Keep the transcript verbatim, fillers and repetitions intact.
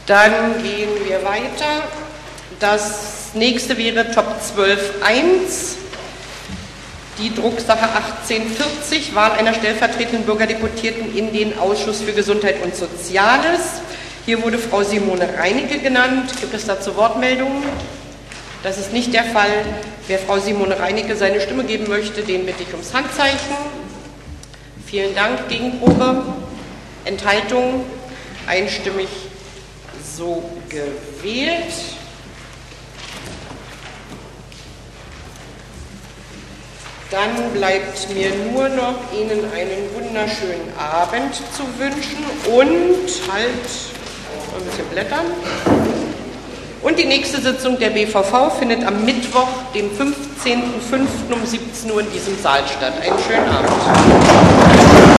Dann gehen wir weiter. Das nächste wäre Top zwölf Punkt eins. Die Drucksache achtzehnhundertvierzig, Wahl einer stellvertretenden Bürgerdeputierten in den Ausschuss für Gesundheit und Soziales. Hier wurde Frau Simone Reinicke genannt. Gibt es dazu Wortmeldungen? Das ist nicht der Fall. Wer Frau Simone Reinicke seine Stimme geben möchte, den bitte ich ums Handzeichen. Vielen Dank. Gegenprobe? Enthaltung? Einstimmig so gewählt. Dann bleibt mir nur noch Ihnen einen wunderschönen Abend zu wünschen und halt ein bisschen blättern. Und die nächste Sitzung der B V V findet am Mittwoch, dem fünfzehnten fünften um siebzehn Uhr in diesem Saal statt. Einen schönen Abend.